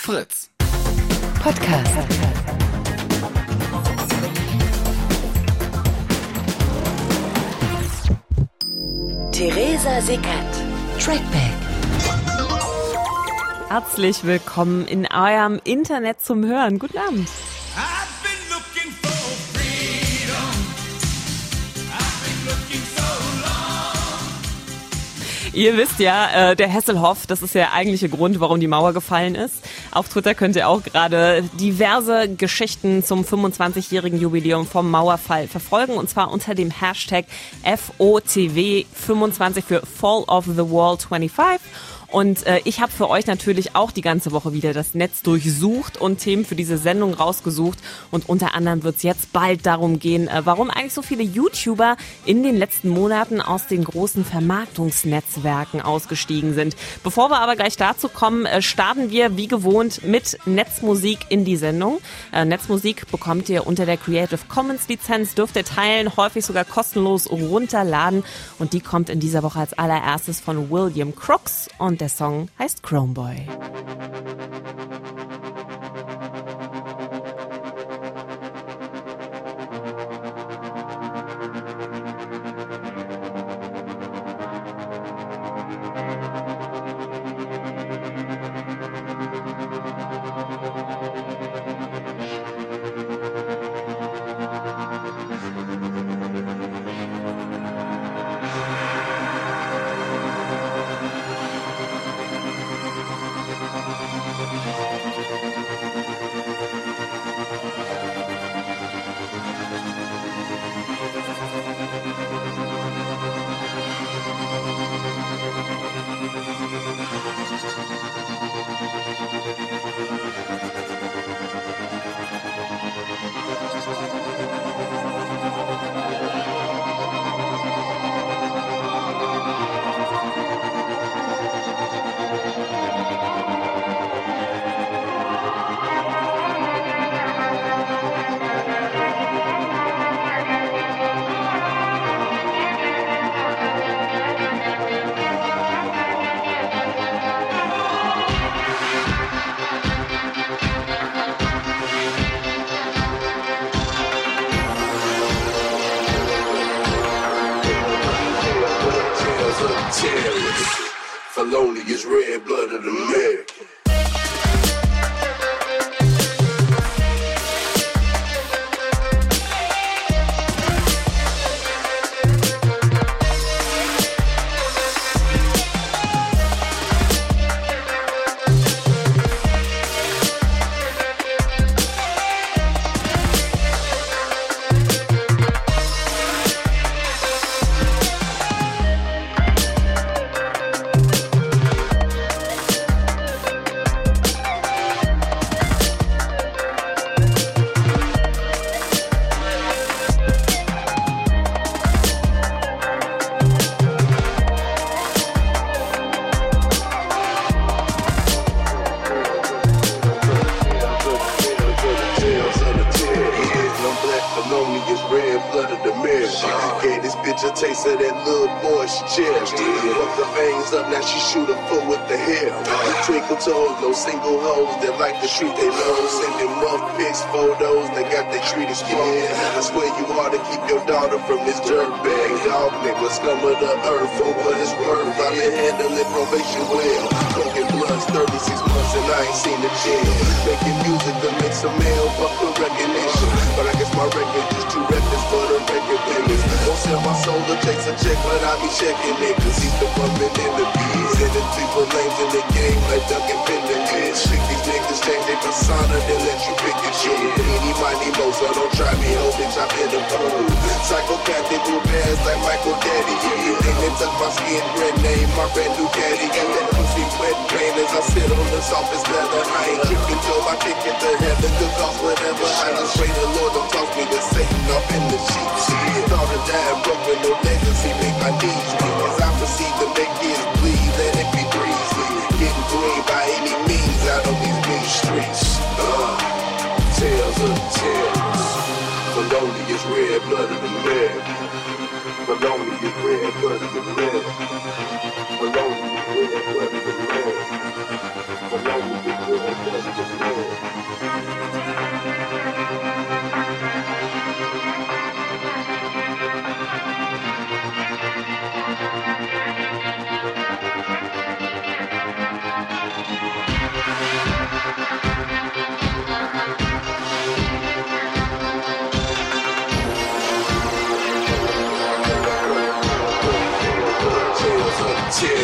Fritz. Podcast. Theresa Sickert. Trackback. Herzlich willkommen in eurem Internet zum Hören. Guten Abend. Ihr wisst ja, der Hesselhoff, das ist der eigentliche Grund, warum die Mauer gefallen ist. Auf Twitter könnt ihr auch gerade diverse Geschichten zum 25-jährigen Jubiläum vom Mauerfall verfolgen. Und zwar unter dem Hashtag FOTW25 für Fall of the Wall 25. Und ich habe für euch natürlich auch die ganze Woche wieder das Netz durchsucht und Themen für diese Sendung rausgesucht. Und unter anderem wird es jetzt bald darum gehen, warum eigentlich so viele YouTuber in den letzten Monaten aus den großen Vermarktungsnetzwerken ausgestiegen sind. Bevor wir aber gleich dazu kommen, starten wir wie gewohnt mit Netzmusik in die Sendung. Netzmusik bekommt ihr unter der Creative Commons Lizenz, dürft ihr teilen, häufig sogar kostenlos runterladen. Und die kommt in dieser Woche als allererstes von William Crooks und der Song heißt Chromeboy. Felonious red-blooded American. Taste of that little boy she cherished. Fuck the veins up, now she shoot a foot with the hair. Twinkle toes, no single hoes that like to treat they nose. Sending muff pics, photos, they got they treated scared. I swear you ought to keep your daughter from this dirtbag. Dog nigga, scum of the earth, for what it's worth. I've been handling probation well. Broken bloods, 36 months and I ain't seen the jail. Making music to make some mail, fuck the recognition. But I guess my record just too reckless for the record business. Don't sell my soul to chase a check, but I be checking niggas. He's the bumping in the bees, sending people names in the game like Duncan Pendleton. Shit, these niggas change their persona, then let you pick your shit. Eeny, miny, mo, so don't try me, ho, bitch, I'm in the fold. Psychopathic with bands like Michael Daddy. You think they touch my skin, red name, my brand new caddy. Got that pussy wet pain as I sit on the softest leather. I ain't tripping till I kick it to heaven, could cost whatever. I just pray the Lord don't toss me to Satan up in the sheets. Thought of dying broke with no legacy, make my knees weak. As I proceed to make kids bleed, let it be breezy. Getting green by any means out on these mean streets. Tales of the tales. Felonious red-blooded American. Felonious red-blooded American. Felonious red-blooded American. Felonious red-blooded American.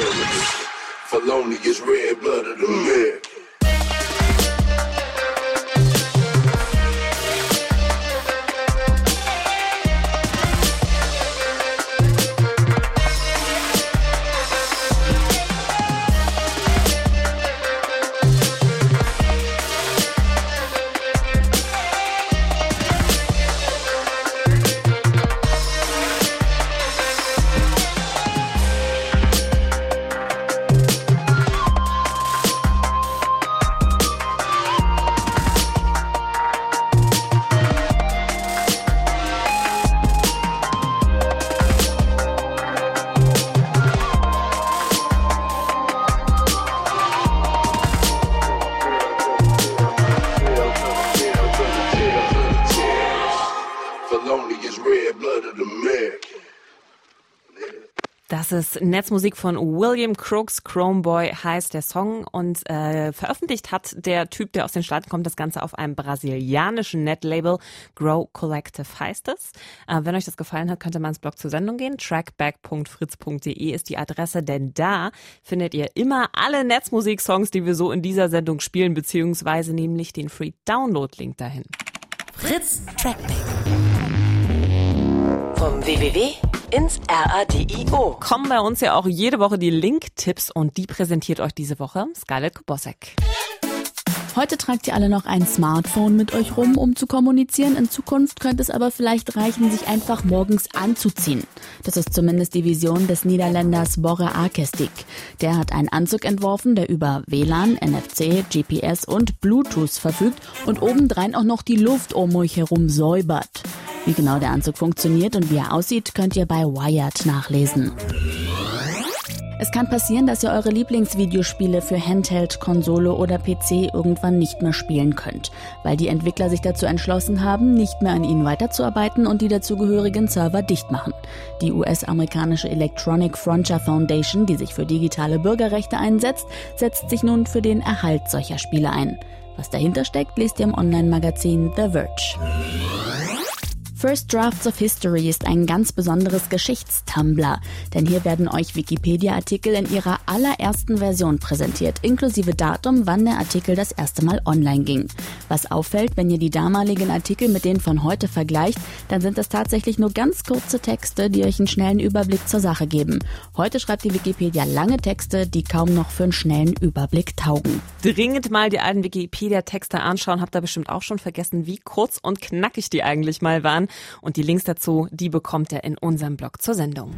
terrorists. Felonious red-blooded American. Das ist Netzmusik von William Crooks, Chromeboy heißt der Song und veröffentlicht hat der Typ, der aus den Staaten kommt, das Ganze auf einem brasilianischen Netlabel, Grow Collective heißt es. Wenn euch das gefallen hat, könnt ihr mal ins Blog zur Sendung gehen. Trackback.fritz.de ist die Adresse, denn da findet ihr immer alle Netzmusik-Songs, die wir so in dieser Sendung spielen, beziehungsweise nämlich den Free-Download-Link dahin. Fritz Trackback. Vom www ins RADIO. Kommen bei uns ja auch jede Woche die Link-Tipps und die präsentiert euch diese Woche Scarlett Kubosek. Heute tragt ihr alle noch ein Smartphone mit euch rum, um zu kommunizieren. In Zukunft könnte es aber vielleicht reichen, sich einfach morgens anzuziehen. Das ist zumindest die Vision des Niederländers Borre Akestik. Der hat einen Anzug entworfen, der über WLAN, NFC, GPS und Bluetooth verfügt und obendrein auch noch die Luft um euch herum säubert. Wie genau der Anzug funktioniert und wie er aussieht, könnt ihr bei Wired nachlesen. Es kann passieren, dass ihr eure Lieblingsvideospiele für Handheld, Konsole oder PC irgendwann nicht mehr spielen könnt, weil die Entwickler sich dazu entschlossen haben, nicht mehr an ihnen weiterzuarbeiten und die dazugehörigen Server dicht machen. Die US-amerikanische Electronic Frontier Foundation, die sich für digitale Bürgerrechte einsetzt, setzt sich nun für den Erhalt solcher Spiele ein. Was dahinter steckt, lest ihr im Online-Magazin The Verge. First Drafts of History ist ein ganz besonderes Geschichts-Tumblr, denn hier werden euch Wikipedia-Artikel in ihrer allerersten Version präsentiert, inklusive Datum, wann der Artikel das erste Mal online ging. Was auffällt, wenn ihr die damaligen Artikel mit denen von heute vergleicht, dann sind das tatsächlich nur ganz kurze Texte, die euch einen schnellen Überblick zur Sache geben. Heute schreibt die Wikipedia lange Texte, die kaum noch für einen schnellen Überblick taugen. Dringend mal die alten Wikipedia-Texte anschauen, habt ihr bestimmt auch schon vergessen, wie kurz und knackig die eigentlich mal waren. Und die Links dazu, die bekommt ihr in unserem Blog zur Sendung.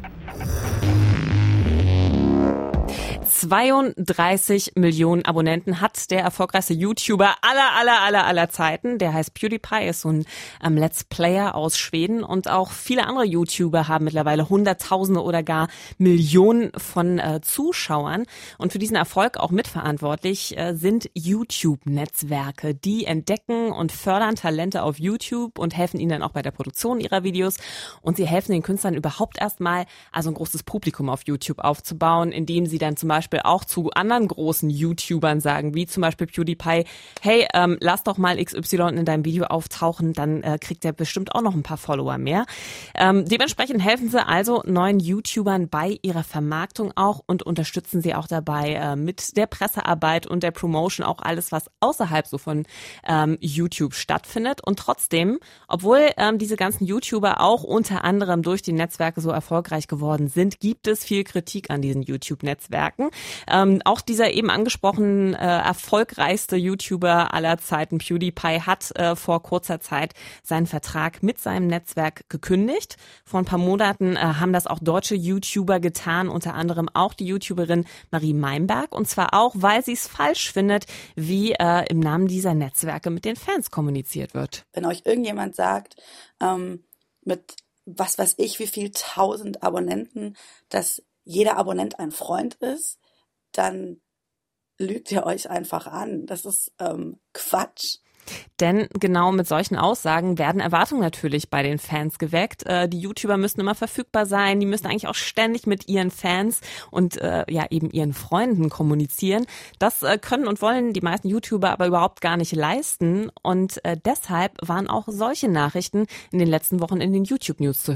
32 Millionen Abonnenten hat der erfolgreichste YouTuber aller Zeiten. Der heißt PewDiePie, ist so ein Let's Player aus Schweden. Und auch viele andere YouTuber haben mittlerweile Hunderttausende oder gar Millionen von Zuschauern. Und für diesen Erfolg auch mitverantwortlich sind YouTube-Netzwerke. Die entdecken und fördern Talente auf YouTube und helfen ihnen dann auch bei der Produktion ihrer Videos. Und sie helfen den Künstlern überhaupt erstmal, also ein großes Publikum auf YouTube aufzubauen, indem sie dann zum Beispiel auch zu anderen großen YouTubern sagen, wie zum Beispiel PewDiePie, hey, lass doch mal XY in deinem Video auftauchen, dann kriegt er bestimmt auch noch ein paar Follower mehr. Dementsprechend helfen sie also neuen YouTubern bei ihrer Vermarktung auch und unterstützen sie auch dabei mit der Pressearbeit und der Promotion, auch alles, was außerhalb so von YouTube stattfindet. Und trotzdem, obwohl diese ganzen YouTuber auch unter anderem durch die Netzwerke so erfolgreich geworden sind, gibt es viel Kritik an diesen YouTube-Netzwerken. Auch dieser eben angesprochenen erfolgreichste YouTuber aller Zeiten, PewDiePie, hat vor kurzer Zeit seinen Vertrag mit seinem Netzwerk gekündigt. Vor ein paar Monaten haben das auch deutsche YouTuber getan, unter anderem auch die YouTuberin Marie Meinberg. Und zwar auch, weil sie es falsch findet, wie im Namen dieser Netzwerke mit den Fans kommuniziert wird. Wenn euch irgendjemand sagt, mit was weiß ich, wie viel 1000 Abonnenten, dass jeder Abonnent ein Freund ist, dann lügt ihr euch einfach an. Das ist Quatsch. Denn genau mit solchen Aussagen werden Erwartungen natürlich bei den Fans geweckt. Die YouTuber müssen immer verfügbar sein, die müssen eigentlich auch ständig mit ihren Fans und eben ihren Freunden kommunizieren. Das können und wollen die meisten YouTuber aber überhaupt gar nicht leisten. Und deshalb waren auch solche Nachrichten in den letzten Wochen in den YouTube-News zu hören.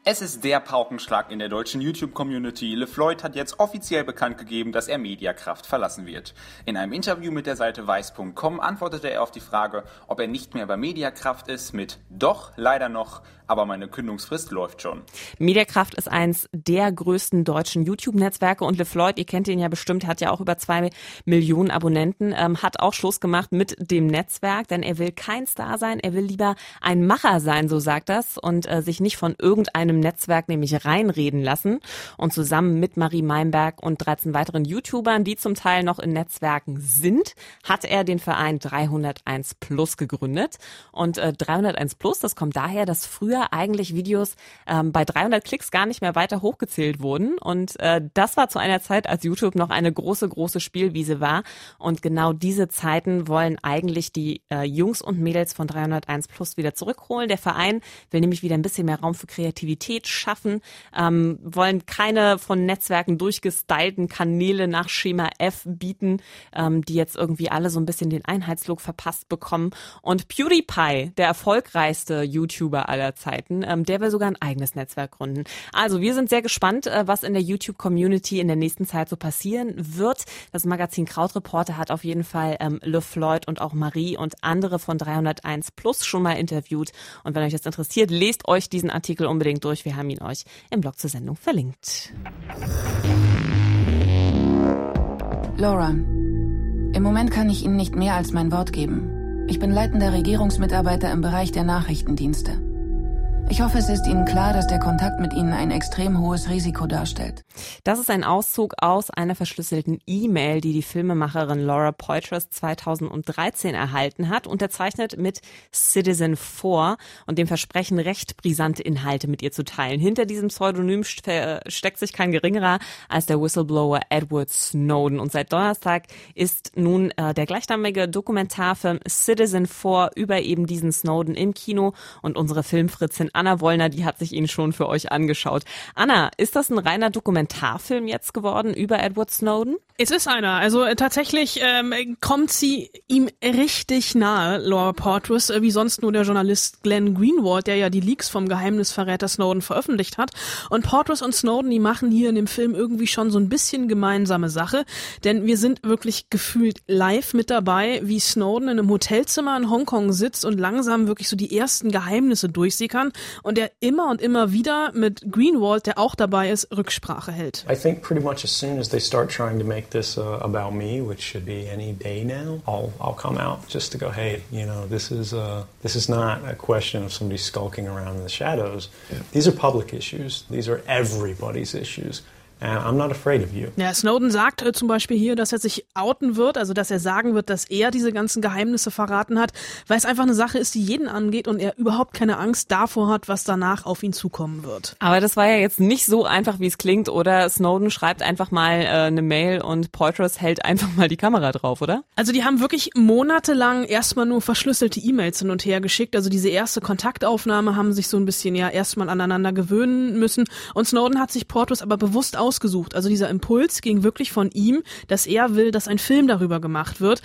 Es ist der Paukenschlag in der deutschen YouTube-Community. LeFloid hat jetzt offiziell bekannt gegeben, dass er Mediakraft verlassen wird. In einem Interview mit der Seite Weiß.com antwortete er auf die Frage, ob er nicht mehr bei Mediakraft ist, mit "Doch, leider noch, aber meine Kündigungsfrist läuft schon." Mediakraft ist eins der größten deutschen YouTube-Netzwerke und LeFloid, ihr kennt ihn ja bestimmt, hat ja auch über 2 Millionen Abonnenten, hat auch Schluss gemacht mit dem Netzwerk, denn er will kein Star sein, er will lieber ein Macher sein, so sagt das, und sich nicht von irgendeinem Netzwerk nämlich reinreden lassen. Und zusammen mit Marie Meinberg und 13 weiteren YouTubern, die zum Teil noch in Netzwerken sind, hat er den Verein 301 Plus gegründet. Und 301 Plus, das kommt daher, dass früher eigentlich Videos bei 300 Klicks gar nicht mehr weiter hochgezählt wurden. Und das war zu einer Zeit, als YouTube noch eine große Spielwiese war. Und genau diese Zeiten wollen eigentlich die Jungs und Mädels von 301 Plus wieder zurückholen. Der Verein will nämlich wieder ein bisschen mehr Raum für Kreativität schaffen, wollen keine von Netzwerken durchgestylten Kanäle nach Schema F bieten, die jetzt irgendwie alle so ein bisschen den Einheitslook verpasst bekommen. Und PewDiePie, der erfolgreichste YouTuber aller Zeiten, der will sogar ein eigenes Netzwerk gründen. Also wir sind sehr gespannt, was in der YouTube-Community in der nächsten Zeit so passieren wird. Das Magazin Krautreporter hat auf jeden Fall LeFloid und auch Marie und andere von 301 Plus schon mal interviewt. Und wenn euch das interessiert, lest euch diesen Artikel unbedingt durch. Wir haben ihn euch im Blog zur Sendung verlinkt. Laura, im Moment kann ich Ihnen nicht mehr als mein Wort geben. Ich bin leitender Regierungsmitarbeiter im Bereich der Nachrichtendienste. Ich hoffe, es ist Ihnen klar, dass der Kontakt mit Ihnen ein extrem hohes Risiko darstellt. Das ist ein Auszug aus einer verschlüsselten E-Mail, die die Filmemacherin Laura Poitras 2013 erhalten hat, unterzeichnet mit Citizen4 und dem Versprechen, recht brisante Inhalte mit ihr zu teilen. Hinter diesem Pseudonym steckt sich kein geringerer als der Whistleblower Edward Snowden. Und seit Donnerstag ist nun der gleichnamige Dokumentarfilm Citizen4 über eben diesen Snowden im Kino und unsere Filmfritzin Anna Wollner, die hat sich ihn schon für euch angeschaut. Anna, ist das ein reiner Dokumentarfilm jetzt geworden über Edward Snowden? Es ist einer. Also tatsächlich kommt sie ihm richtig nahe, Laura Poitras, wie sonst nur der Journalist Glenn Greenwald, der ja die Leaks vom Geheimnisverräter Snowden veröffentlicht hat. Und Poitras und Snowden, die machen hier in dem Film irgendwie schon so ein bisschen gemeinsame Sache, denn wir sind wirklich gefühlt live mit dabei, wie Snowden in einem Hotelzimmer in Hongkong sitzt und langsam wirklich so die ersten Geheimnisse durchsickern und er immer und immer wieder mit Greenwald, der auch dabei ist, Rücksprache hält. I think pretty much as soon as they start trying to make this about me, which should be any day now, I'll come out just to go, hey, you know, this is not a question of somebody skulking around in the shadows. Yeah. These are public issues. These are everybody's issues. And I'm not afraid of you. Ja, Snowden sagt zum Beispiel hier, dass er sich outen wird, also dass er sagen wird, dass er diese ganzen Geheimnisse verraten hat, weil es einfach eine Sache ist, die jeden angeht und er überhaupt keine Angst davor hat, was danach auf ihn zukommen wird. Aber das war ja jetzt nicht so einfach, wie es klingt, oder? Snowden schreibt einfach mal eine Mail und Poitras hält einfach mal die Kamera drauf, oder? Also die haben wirklich monatelang erstmal nur verschlüsselte E-Mails hin und her geschickt. Also diese erste Kontaktaufnahme haben sich so ein bisschen ja erstmal aneinander gewöhnen müssen. Und Snowden hat sich Poitras aber bewusst ausgesucht. Also dieser Impuls ging wirklich von ihm, dass er will, dass ein Film darüber gemacht wird.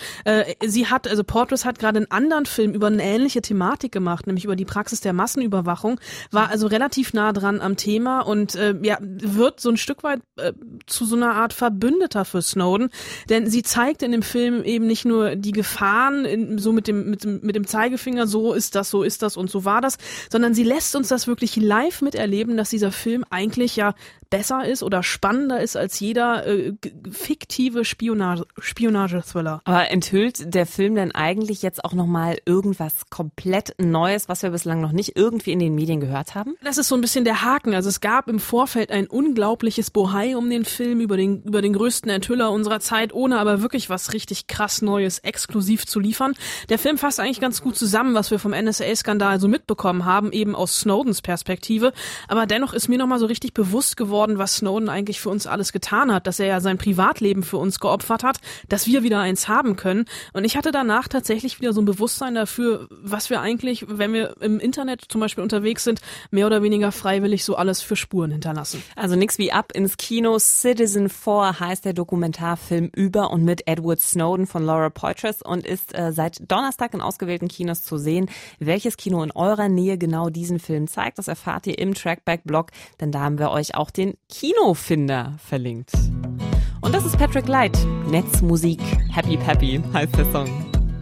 Poitras hat gerade einen anderen Film über eine ähnliche Thematik gemacht, nämlich über die Praxis der Massenüberwachung, war also relativ nah dran am Thema und wird so ein Stück weit zu so einer Art Verbündeter für Snowden, denn sie zeigt in dem Film eben nicht nur die Gefahren, so mit dem Zeigefinger, so ist das und so war das, sondern sie lässt uns das wirklich live miterleben, dass dieser Film eigentlich ja besser ist oder spannender ist als jeder fiktive Spionage-Thriller. Aber enthüllt der Film denn eigentlich jetzt auch nochmal irgendwas komplett Neues, was wir bislang noch nicht irgendwie in den Medien gehört haben? Das ist so ein bisschen der Haken. Also es gab im Vorfeld ein unglaubliches Bohai um den Film, über den größten Enthüller unserer Zeit, ohne aber wirklich was richtig krass Neues exklusiv zu liefern. Der Film fasst eigentlich ganz gut zusammen, was wir vom NSA-Skandal so mitbekommen haben, eben aus Snowdens Perspektive. Aber dennoch ist mir nochmal so richtig bewusst geworden, geworden, was Snowden eigentlich für uns alles getan hat, dass er ja sein Privatleben für uns geopfert hat, dass wir wieder eins haben können. Und ich hatte danach tatsächlich wieder so ein Bewusstsein dafür, was wir eigentlich, wenn wir im Internet zum Beispiel unterwegs sind, mehr oder weniger freiwillig so alles für Spuren hinterlassen. Also nix wie ab ins Kino. Citizen 4 heißt der Dokumentarfilm über und mit Edward Snowden von Laura Poitras und ist seit Donnerstag in ausgewählten Kinos zu sehen. Welches Kino in eurer Nähe genau diesen Film zeigt, das erfahrt ihr im Trackback-Blog, denn da haben wir euch auch den Kinofinder verlinkt. Und das ist Patrick Light. Netzmusik, Happy Peppy heißt der Song.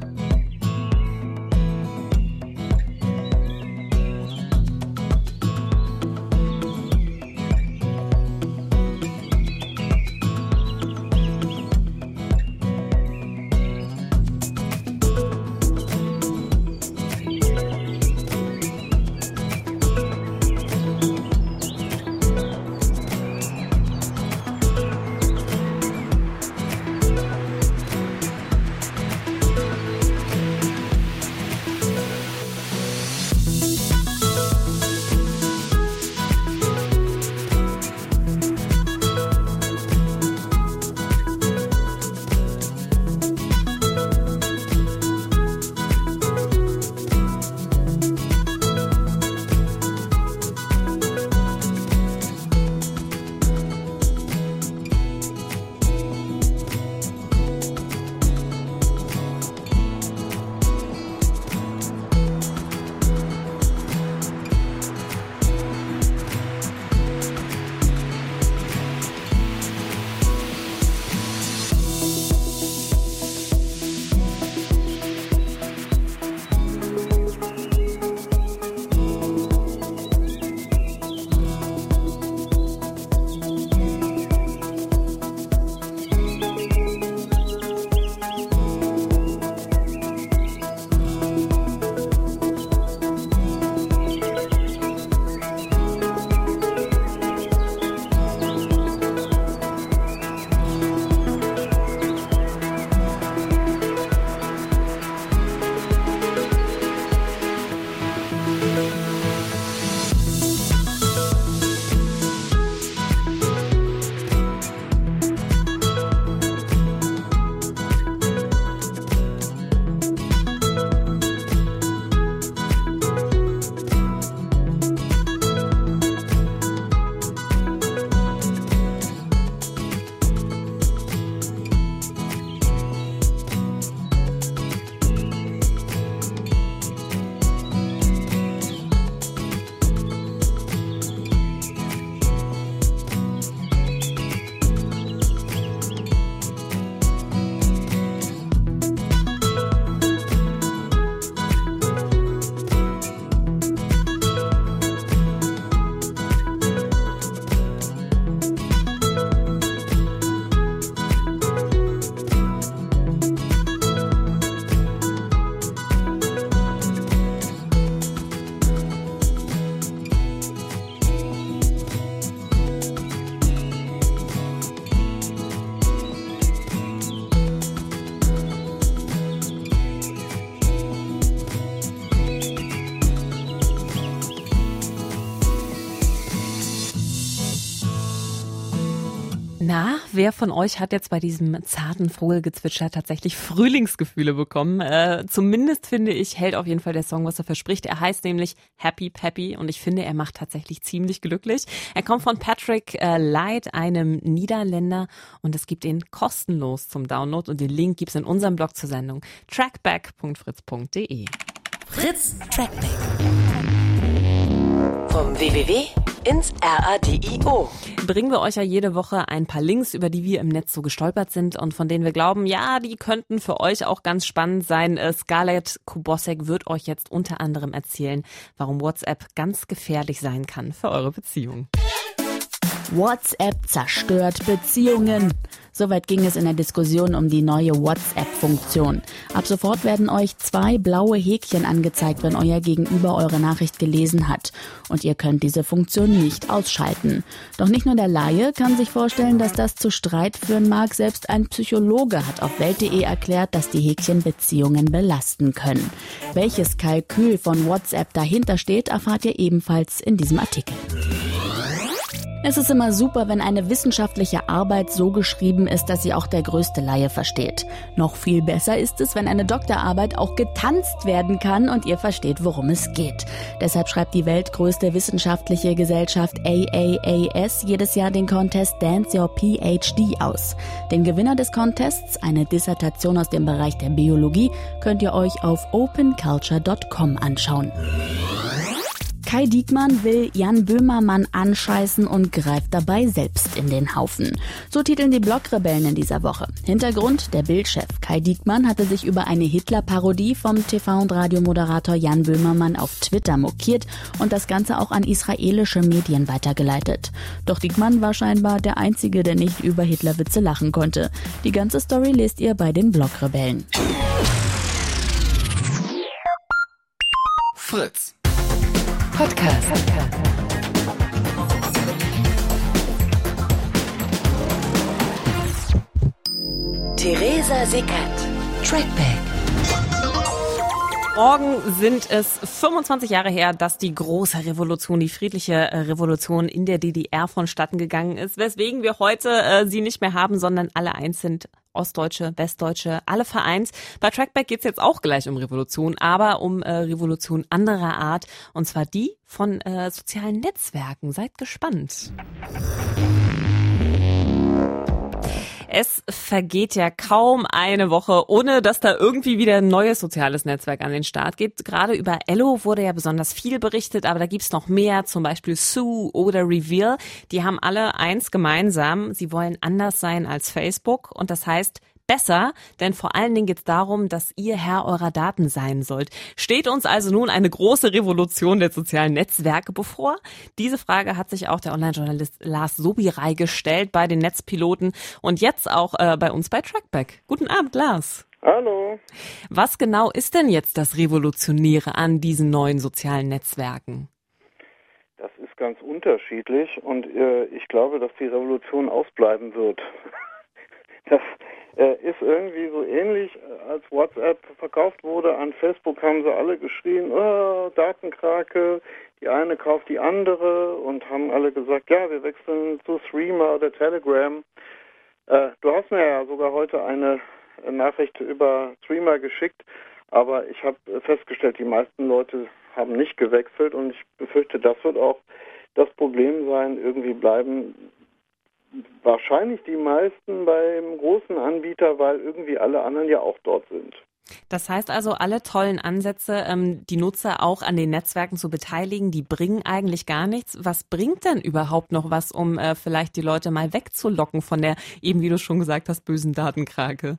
Na, wer von euch hat jetzt bei diesem zarten Vogelgezwitscher tatsächlich Frühlingsgefühle bekommen? Zumindest finde ich, hält auf jeden Fall der Song, was er verspricht. Er heißt nämlich Happy Peppy und ich finde, er macht tatsächlich ziemlich glücklich. Er kommt von Patrick Light, einem Niederländer, und es gibt ihn kostenlos zum Download und den Link gibt's in unserem Blog zur Sendung trackback.fritz.de. Fritz Trackback. Vom www ins RADIO. Bringen wir euch ja jede Woche ein paar Links, über die wir im Netz so gestolpert sind und von denen wir glauben, ja, die könnten für euch auch ganz spannend sein. Scarlett Kubosek wird euch jetzt unter anderem erzählen, warum WhatsApp ganz gefährlich sein kann für eure Beziehung. WhatsApp zerstört Beziehungen. Soweit ging es in der Diskussion um die neue WhatsApp-Funktion. Ab sofort werden euch 2 blaue Häkchen angezeigt, wenn euer Gegenüber eure Nachricht gelesen hat. Und ihr könnt diese Funktion nicht ausschalten. Doch nicht nur der Laie kann sich vorstellen, dass das zu Streit führen mag. Selbst ein Psychologe hat auf Welt.de erklärt, dass die Häkchen Beziehungen belasten können. Welches Kalkül von WhatsApp dahinter steht, erfahrt ihr ebenfalls in diesem Artikel. Es ist immer super, wenn eine wissenschaftliche Arbeit so geschrieben ist, dass sie auch der größte Laie versteht. Noch viel besser ist es, wenn eine Doktorarbeit auch getanzt werden kann und ihr versteht, worum es geht. Deshalb schreibt die weltgrößte wissenschaftliche Gesellschaft AAAS jedes Jahr den Contest Dance Your PhD aus. Den Gewinner des Contests, eine Dissertation aus dem Bereich der Biologie, könnt ihr euch auf openculture.com anschauen. Kai Diekmann will Jan Böhmermann anscheißen und greift dabei selbst in den Haufen. So titeln die Blogrebellen in dieser Woche. Hintergrund: Der Bild-Chef Kai Diekmann hatte sich über eine Hitler-Parodie vom TV- und Radiomoderator Jan Böhmermann auf Twitter mokiert und das Ganze auch an israelische Medien weitergeleitet. Doch Diekmann war scheinbar der Einzige, der nicht über Hitlerwitze lachen konnte. Die ganze Story lest ihr bei den Blogrebellen. Fritz Podcast. Theresa Sickert. Trackback. Morgen sind es 25 Jahre her, dass die große Revolution, die friedliche Revolution in der DDR vonstatten gegangen ist, weswegen wir heute sie nicht mehr haben, sondern alle eins sind. Ostdeutsche, Westdeutsche, alle vereint. Bei Trackback geht's jetzt auch gleich um Revolution, aber um Revolution anderer Art, und zwar die von sozialen Netzwerken. Seid gespannt. Es vergeht ja kaum eine Woche, ohne dass da irgendwie wieder ein neues soziales Netzwerk an den Start geht. Gerade über Ello wurde ja besonders viel berichtet, aber da gibt's noch mehr, zum Beispiel Sue oder Reveal. Die haben alle eins gemeinsam: sie wollen anders sein als Facebook, und das heißt besser, denn vor allen Dingen geht es darum, dass ihr Herr eurer Daten sein sollt. Steht uns also nun eine große Revolution der sozialen Netzwerke bevor? Diese Frage hat sich auch der Online-Journalist Lars Sobiraj gestellt bei den Netzpiloten und jetzt auch bei uns bei Trackback. Guten Abend, Lars. Hallo. Was genau ist denn jetzt das Revolutionäre an diesen neuen sozialen Netzwerken? Das ist ganz unterschiedlich und ich glaube, dass die Revolution ausbleiben wird. Das ist irgendwie so ähnlich, als WhatsApp verkauft wurde. An Facebook haben sie alle geschrien, oh, Datenkrake, die eine kauft die andere, und haben alle gesagt, ja, wir wechseln zu Threema oder Telegram. Du hast mir ja sogar heute eine Nachricht über Threema geschickt, aber ich habe festgestellt, die meisten Leute haben nicht gewechselt, und ich befürchte, das wird auch das Problem sein. Irgendwie bleiben wahrscheinlich die meisten beim großen Anbieter, weil irgendwie alle anderen ja auch dort sind. Das heißt also, alle tollen Ansätze, die Nutzer auch an den Netzwerken zu beteiligen, die bringen eigentlich gar nichts. Was bringt denn überhaupt noch was, um vielleicht die Leute mal wegzulocken von der, eben wie du schon gesagt hast, bösen Datenkrake?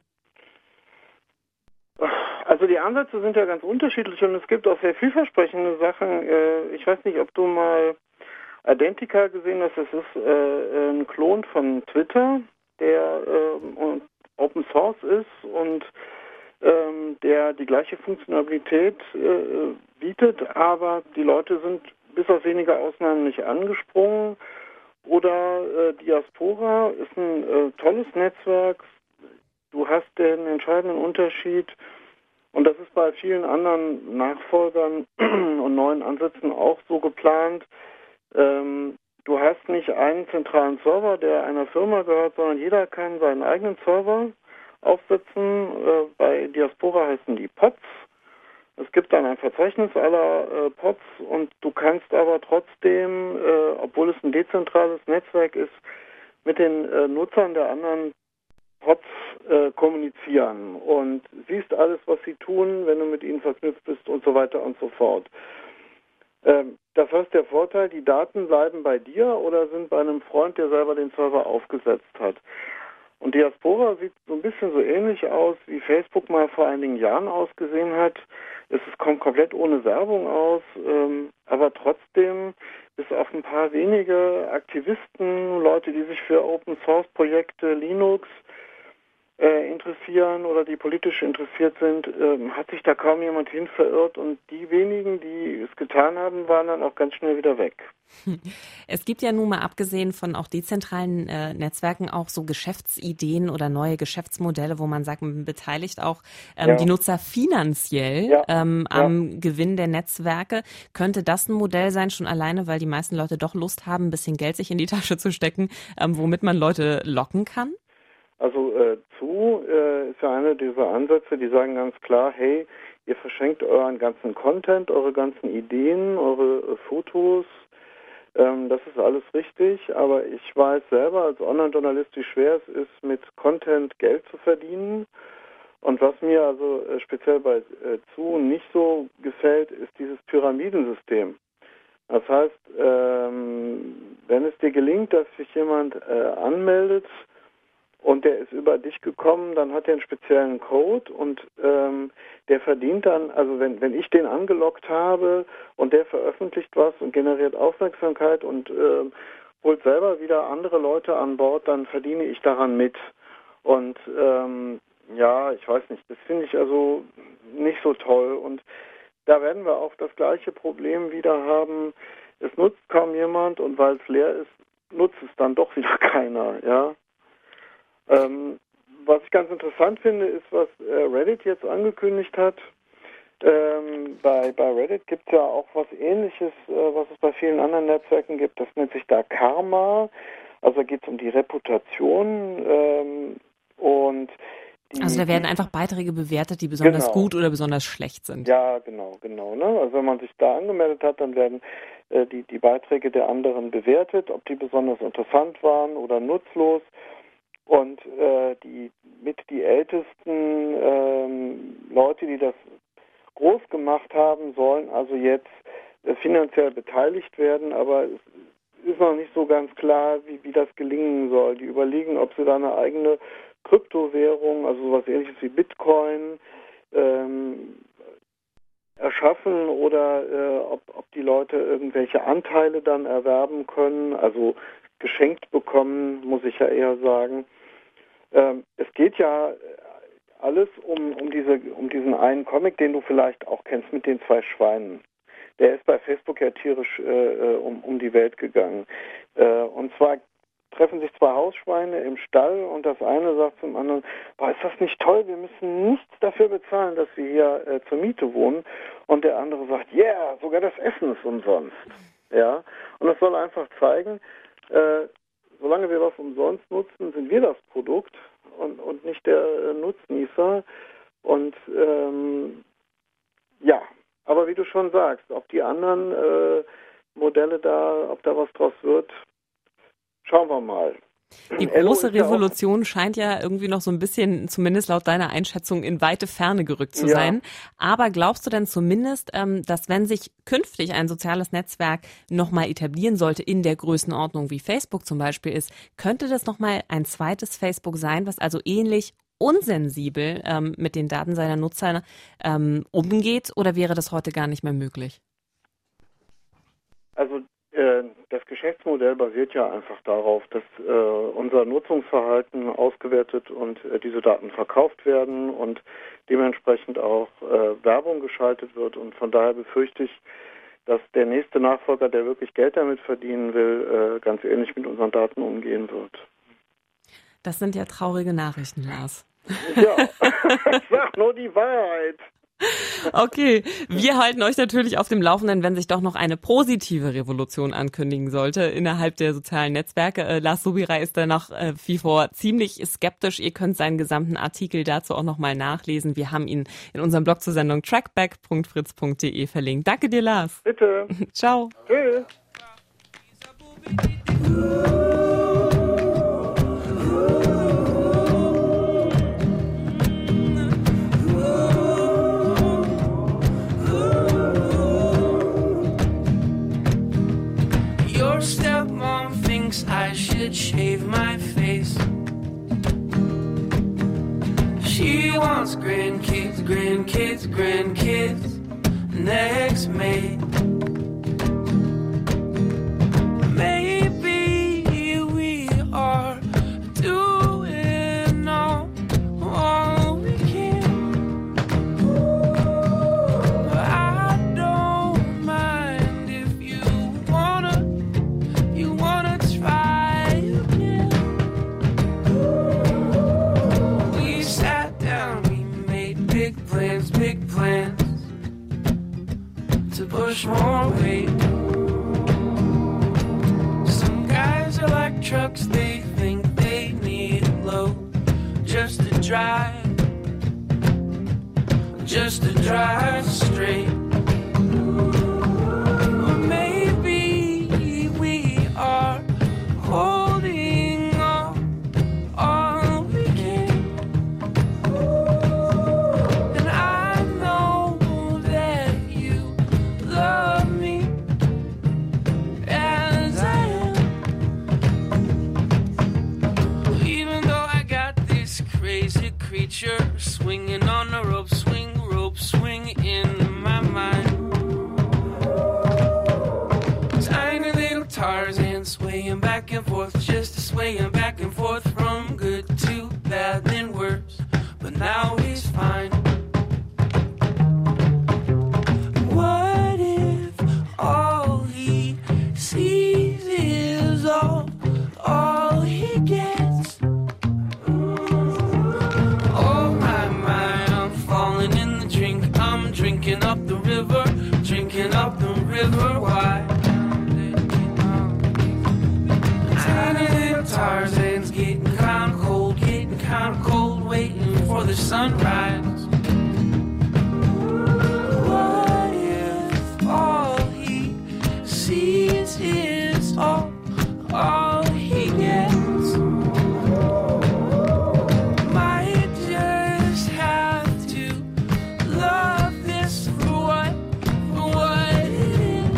Also die Ansätze sind ja ganz unterschiedlich, und es gibt auch sehr vielversprechende Sachen. Ich weiß nicht, ob du mal Identica gesehen hast. Das ist ein Klon von Twitter, der Open Source ist und der die gleiche Funktionalität bietet, aber die Leute sind bis auf wenige Ausnahmen nicht angesprungen. Oder Diaspora ist ein tolles Netzwerk. Du hast den entscheidenden Unterschied, und das ist bei vielen anderen Nachfolgern und neuen Ansätzen auch so geplant. Du hast nicht einen zentralen Server, der einer Firma gehört, sondern jeder kann seinen eigenen Server aufsetzen. Bei Diaspora heißen die Pods. Es gibt dann ein Verzeichnis aller Pods, und du kannst aber trotzdem, obwohl es ein dezentrales Netzwerk ist, mit den Nutzern der anderen Pods kommunizieren und siehst alles, was sie tun, wenn du mit ihnen verknüpft bist und so weiter und so fort. Das heißt, der Vorteil, die Daten bleiben bei dir oder sind bei einem Freund, der selber den Server aufgesetzt hat. Und Diaspora sieht so ein bisschen so ähnlich aus, wie Facebook mal vor einigen Jahren ausgesehen hat. Es kommt komplett ohne Werbung aus, aber trotzdem bis auf ein paar wenige Aktivisten, Leute, die sich für Open-Source-Projekte, Linux interessieren oder die politisch interessiert sind, hat sich da kaum jemand hin verirrt und die wenigen, die es getan haben, waren dann auch ganz schnell wieder weg. Es gibt ja nun mal abgesehen von auch dezentralen Netzwerken auch so Geschäftsideen oder neue Geschäftsmodelle, wo man sagt, man beteiligt auch die Nutzer finanziell am Gewinn der Netzwerke. Könnte das ein Modell sein, schon alleine, weil die meisten Leute doch Lust haben, ein bisschen Geld sich in die Tasche zu stecken, womit man Leute locken kann? Also ist ja einer dieser Ansätze, die sagen ganz klar, hey, ihr verschenkt euren ganzen Content, eure ganzen Ideen, eure Fotos, das ist alles richtig, aber ich weiß selber als Online-Journalist, wie schwer es ist, mit Content Geld zu verdienen. Und was mir also speziell bei nicht so gefällt, ist dieses Pyramidensystem. Das heißt, wenn es dir gelingt, dass sich jemand anmeldet, und der ist über dich gekommen, dann hat er einen speziellen Code und der verdient dann, also wenn ich den angelockt habe und der veröffentlicht was und generiert Aufmerksamkeit und holt selber wieder andere Leute an Bord, dann verdiene ich daran mit. Und ich weiß nicht, das finde ich also nicht so toll. Und da werden wir auch das gleiche Problem wieder haben. Es nutzt kaum jemand und weil es leer ist, nutzt es dann doch wieder keiner, ja. Was ich ganz interessant finde, ist, was Reddit jetzt angekündigt hat. Bei Reddit gibt es ja auch was Ähnliches, was es bei vielen anderen Netzwerken gibt. Das nennt sich da Karma. Also da geht es um die Reputation also da werden einfach Beiträge bewertet, die besonders gut oder besonders schlecht sind. Ja, genau. Ne? Also wenn man sich da angemeldet hat, dann werden die Beiträge der anderen bewertet, ob die besonders interessant waren oder nutzlos. Und die ältesten Leute, die das groß gemacht haben, sollen also jetzt finanziell beteiligt werden, aber es ist noch nicht so ganz klar, wie das gelingen soll. Die überlegen, ob sie da eine eigene Kryptowährung, also sowas Ähnliches wie Bitcoin, erschaffen oder ob die Leute irgendwelche Anteile dann erwerben können, also geschenkt bekommen, muss ich ja eher sagen. Es geht ja alles um diesen einen Comic, den du vielleicht auch kennst, mit den 2 Schweinen. Der ist bei Facebook ja tierisch um die Welt gegangen. Und zwar treffen sich 2 Hausschweine im Stall und das eine sagt zum anderen, boah, ist das nicht toll, wir müssen nichts dafür bezahlen, dass wir hier zur Miete wohnen. Und der andere sagt, yeah, sogar das Essen ist umsonst. Ja? Und das soll einfach zeigen, solange wir was umsonst nutzen, sind wir das Produkt und nicht der Nutznießer. Und aber wie du schon sagst, ob die anderen Modelle ob da was draus wird, schauen wir mal. Die große Revolution scheint ja irgendwie noch so ein bisschen, zumindest laut deiner Einschätzung, in weite Ferne gerückt zu sein. Aber glaubst du denn zumindest, dass wenn sich künftig ein soziales Netzwerk nochmal etablieren sollte in der Größenordnung wie Facebook zum Beispiel ist, könnte das nochmal ein zweites Facebook sein, was also ähnlich unsensibel mit den Daten seiner Nutzer umgeht, oder wäre das heute gar nicht mehr möglich? Also das Geschäftsmodell basiert ja einfach darauf, dass unser Nutzungsverhalten ausgewertet und diese Daten verkauft werden und dementsprechend auch Werbung geschaltet wird. Und von daher befürchte ich, dass der nächste Nachfolger, der wirklich Geld damit verdienen will, ganz ähnlich mit unseren Daten umgehen wird. Das sind ja traurige Nachrichten, Lars. Ja, ich sag nur die Wahrheit. Okay, wir halten euch natürlich auf dem Laufenden, wenn sich doch noch eine positive Revolution ankündigen sollte innerhalb der sozialen Netzwerke. Lars Subiraj ist da nach wie vor ziemlich skeptisch. Ihr könnt seinen gesamten Artikel dazu auch nochmal nachlesen. Wir haben ihn in unserem Blog zur Sendung trackback.fritz.de verlinkt. Danke dir, Lars. Bitte. Ciao. Tschüss. I should shave my face. She wants grandkids, grandkids, grandkids next May. Maybe we are doing all make plans to push more weight. Some guys are like trucks, they think they need a load just to drive straight. Or maybe we are holding on all we can. And I know that you love me as I am. Even though I got this crazy creature swinging on a rope swing in my mind. Tiny little Tarzan swaying back and forth, just swaying back and forth from good to bad then worse, but now he's fine. What if all he sees is all he gets? Oh my, I'm falling in the drink. I'm drinking up the river, why? Tiny little Tarzan's getting kinda cold, waiting for the sunrise. What if all he sees is all he gets? Might just have to love this for what it is.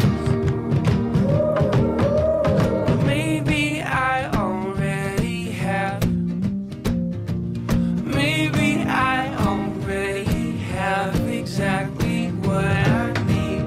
Maybe I already have. Maybe I already have exactly what I need.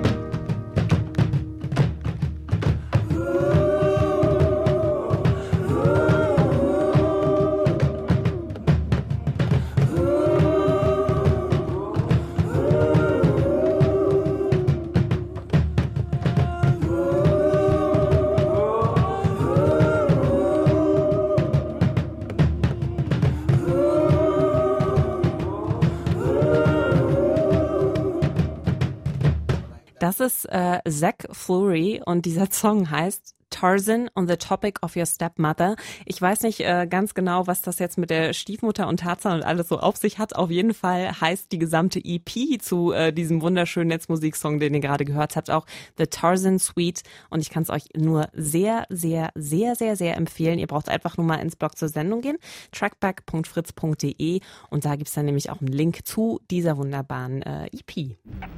Das ist Zach Fleury und dieser Song heißt Tarzan on the Topic of Your Stepmother. Ich weiß nicht ganz genau, was das jetzt mit der Stiefmutter und Tarzan und alles so auf sich hat. Auf jeden Fall heißt die gesamte EP zu diesem wunderschönen Netzmusiksong, den ihr gerade gehört habt, auch The Tarzan Suite. Und ich kann es euch nur sehr, sehr, sehr, sehr, sehr empfehlen. Ihr braucht einfach nur mal ins Blog zur Sendung gehen, trackback.fritz.de, und da gibt's dann nämlich auch einen Link zu dieser wunderbaren EP.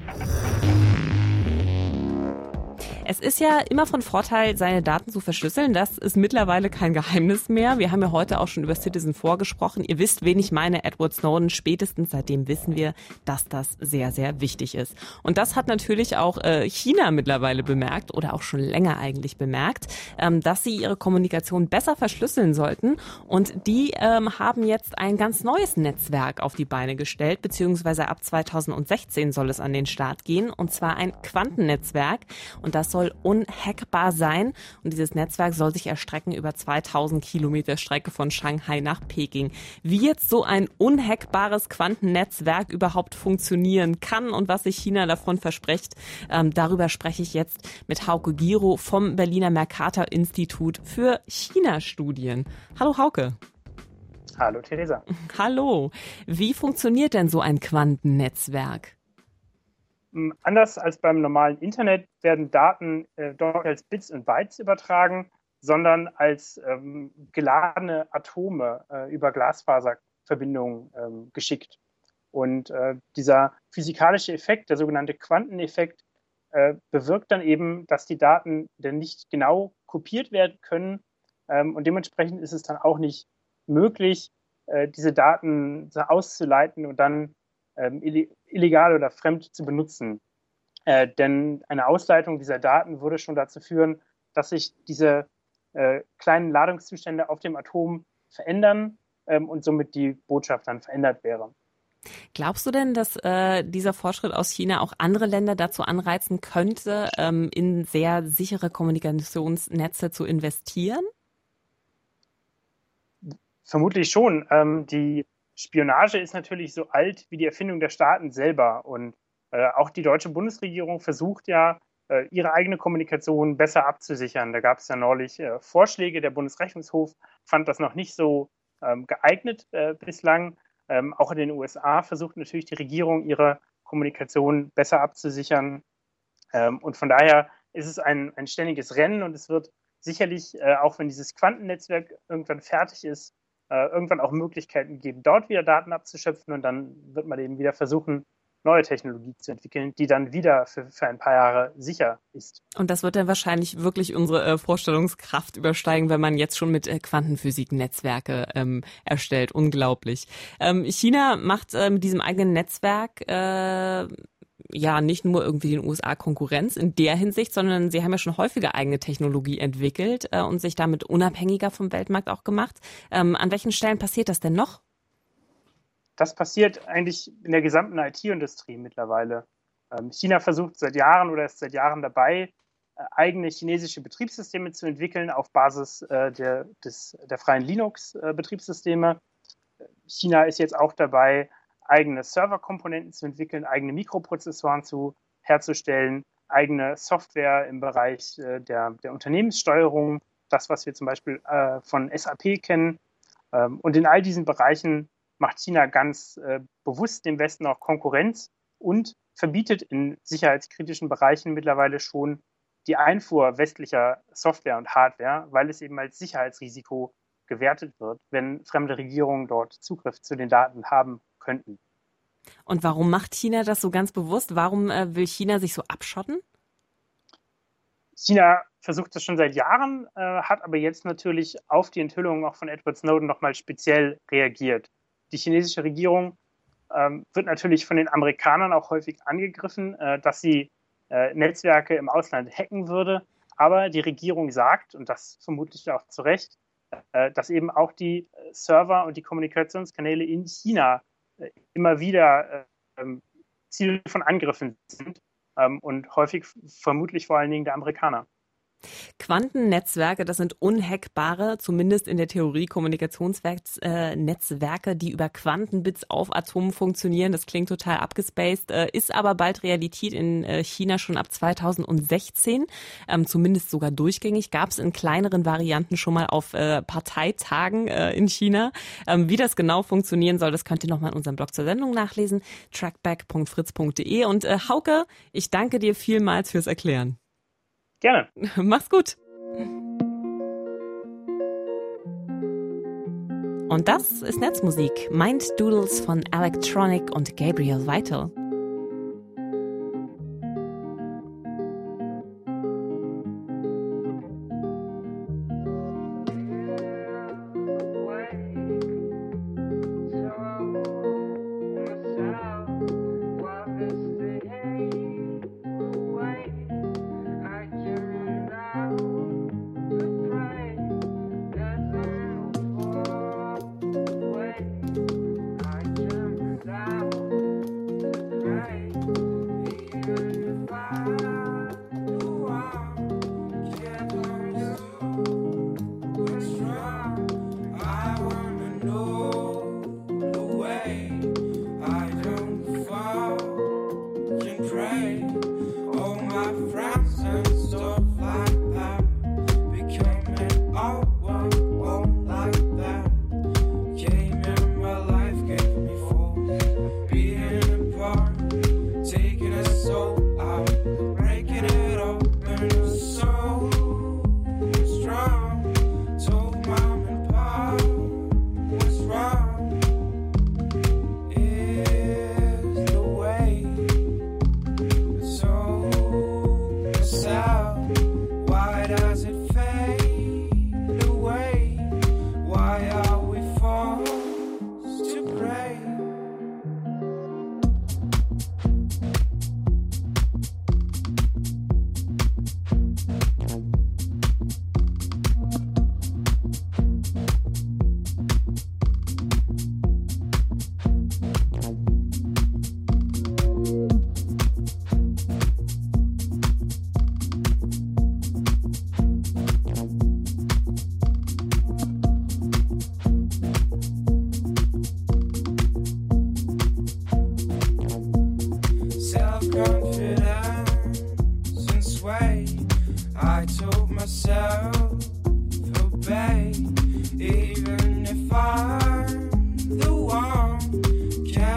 Es ist ja immer von Vorteil, seine Daten zu verschlüsseln. Das ist mittlerweile kein Geheimnis mehr. Wir haben ja heute auch schon über Citizen4 gesprochen. Ihr wisst, wen ich meine, Edward Snowden. Spätestens seitdem wissen wir, dass das sehr, sehr wichtig ist. Und das hat natürlich auch China mittlerweile bemerkt oder auch schon länger eigentlich bemerkt, dass sie ihre Kommunikation besser verschlüsseln sollten. Und die haben jetzt ein ganz neues Netzwerk auf die Beine gestellt, beziehungsweise ab 2016 soll es an den Start gehen. Und zwar ein Quantennetzwerk. Und das soll unhackbar sein, und dieses Netzwerk soll sich erstrecken über 2000 Kilometer Strecke von Shanghai nach Peking. Wie jetzt so ein unhackbares Quantennetzwerk überhaupt funktionieren kann und was sich China davon verspricht, darüber spreche ich jetzt mit Hauke Giro vom Berliner Mercator-Institut für China-Studien. Hallo Hauke. Hallo Theresa. Hallo. Wie funktioniert denn so ein Quantennetzwerk? Anders als beim normalen Internet werden Daten dort als Bits und Bytes übertragen, sondern als geladene Atome über Glasfaserverbindungen geschickt. Und dieser physikalische Effekt, der sogenannte Quanteneffekt, bewirkt dann eben, dass die Daten dann nicht genau kopiert werden können. Und dementsprechend ist es dann auch nicht möglich, diese Daten auszuleiten und dann illegal oder fremd zu benutzen. Denn eine Ausleitung dieser Daten würde schon dazu führen, dass sich diese kleinen Ladungszustände auf dem Atom verändern und somit die Botschaft dann verändert wäre. Glaubst du denn, dass dieser Fortschritt aus China auch andere Länder dazu anreizen könnte, in sehr sichere Kommunikationsnetze zu investieren? Vermutlich schon. Die Spionage ist natürlich so alt wie die Erfindung der Staaten selber. Und auch die deutsche Bundesregierung versucht ja, ihre eigene Kommunikation besser abzusichern. Da gab es ja neulich Vorschläge. Der Bundesrechnungshof fand das noch nicht so geeignet bislang. Auch in den USA versucht natürlich die Regierung, ihre Kommunikation besser abzusichern. Und von daher ist es ein ständiges Rennen und es wird sicherlich, auch wenn dieses Quantennetzwerk irgendwann fertig ist, irgendwann auch Möglichkeiten geben, dort wieder Daten abzuschöpfen und dann wird man eben wieder versuchen, neue Technologie zu entwickeln, die dann wieder für ein paar Jahre sicher ist. Und das wird dann wahrscheinlich wirklich unsere Vorstellungskraft übersteigen, wenn man jetzt schon mit Quantenphysik Netzwerke erstellt. Unglaublich. China macht mit diesem eigenen Netzwerk ja nicht nur irgendwie den USA Konkurrenz in der Hinsicht, sondern sie haben ja schon häufiger eigene Technologie entwickelt und sich damit unabhängiger vom Weltmarkt auch gemacht. An welchen Stellen passiert das denn noch? Das passiert eigentlich in der gesamten IT-Industrie mittlerweile. China versucht seit Jahren oder ist seit Jahren dabei, eigene chinesische Betriebssysteme zu entwickeln auf Basis der freien Linux-Betriebssysteme. China ist jetzt auch dabei, eigene Serverkomponenten zu entwickeln, eigene Mikroprozessoren herzustellen, eigene Software im Bereich der Unternehmenssteuerung, das, was wir zum Beispiel von SAP kennen. Und in all diesen Bereichen macht China ganz bewusst dem Westen auch Konkurrenz und verbietet in sicherheitskritischen Bereichen mittlerweile schon die Einfuhr westlicher Software und Hardware, weil es eben als Sicherheitsrisiko gewertet wird, wenn fremde Regierungen dort Zugriff zu den Daten haben könnten. Und warum macht China das so ganz bewusst? Warum will China sich so abschotten? China versucht das schon seit Jahren, hat aber jetzt natürlich auf die Enthüllungen auch von Edward Snowden nochmal speziell reagiert. Die chinesische Regierung wird natürlich von den Amerikanern auch häufig angegriffen, dass sie Netzwerke im Ausland hacken würde. Aber die Regierung sagt, und das vermutlich auch zu Recht, dass eben auch die Server und die Kommunikationskanäle in China immer wieder Ziel von Angriffen sind und häufig vermutlich vor allen Dingen der Amerikaner. Quantennetzwerke, das sind unhackbare, zumindest in der Theorie, Kommunikationsnetzwerke, die über Quantenbits auf Atomen funktionieren. Das klingt total abgespaced, ist aber bald Realität in China schon ab 2016, zumindest sogar durchgängig. Gab es in kleineren Varianten schon mal auf Parteitagen in China. Wie das genau funktionieren soll, das könnt ihr nochmal in unserem Blog zur Sendung nachlesen, trackback.fritz.de. Und Hauke, ich danke dir vielmals fürs Erklären. Gerne. Mach's gut. Und das ist Netzmusik. Mind Doodles von Electronic und Gabriel Vital.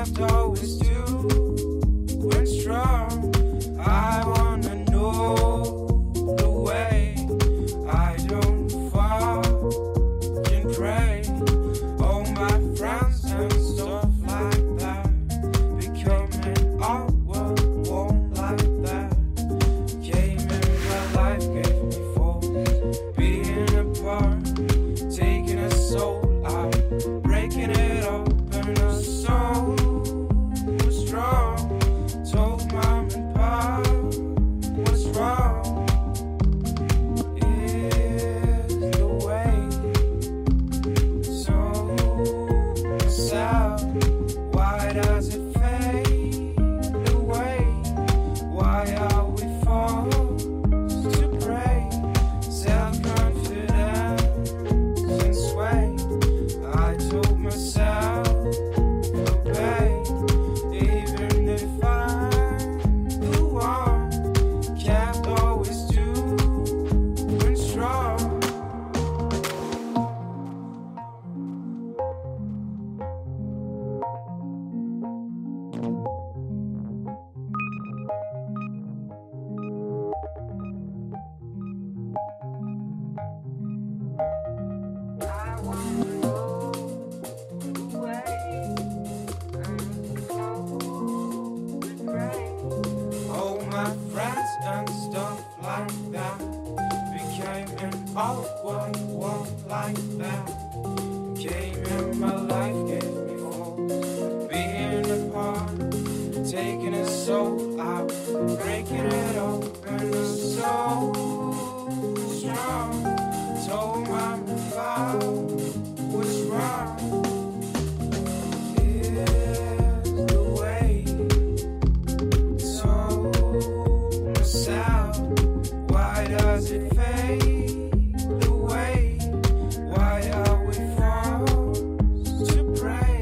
kept always doing strong. I wanna know the way I don't fall and pray. All my friends and stuff like that becoming awkward, won't like that. Came in my life, gave me force, being apart, taking a soul out, breaking it open, a soul was strong. Told mom and pop what's wrong is the way. So sad, why does it fade away? Why are we forced to pray? Self-confidence and sway. I told myself, obey, even if I'm the one, kept always doing strong. All my friends and stuff like that became an awkward one like that. Came in my life, gave me force, being apart, taking a soul out, breaking it open, a soul strong. Told mom and pop what's wrong is the way. So sad, why does it fade away? Why are we forced to pray?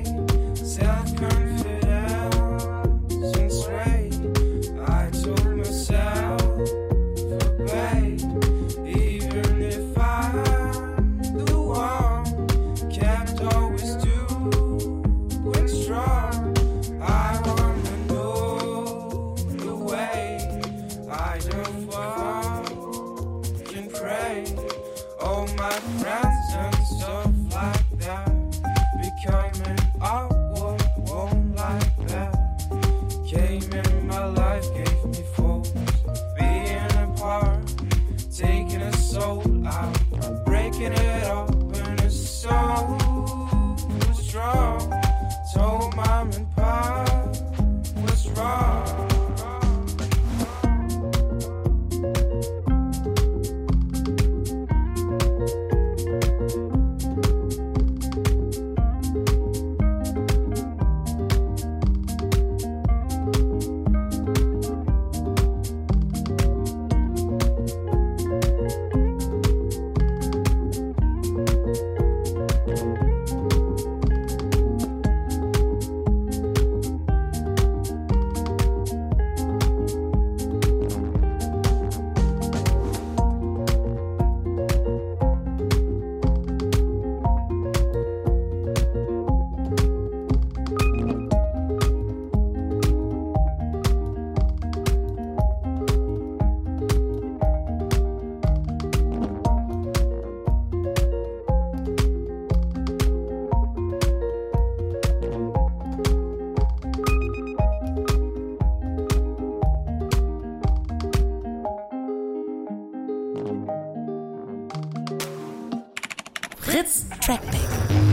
Self-confidence and sway. I told myself, obey, even if I'm the one, kept always doing strong. I wanna know the way I don't fall and pray. All my friends and stuff like that becoming awkward, won't like that. Came in my life, gave me force, being apart, taking a soul out, breaking it open, a soul strong. Told mom and pop what's wrong. Fritz Trackback.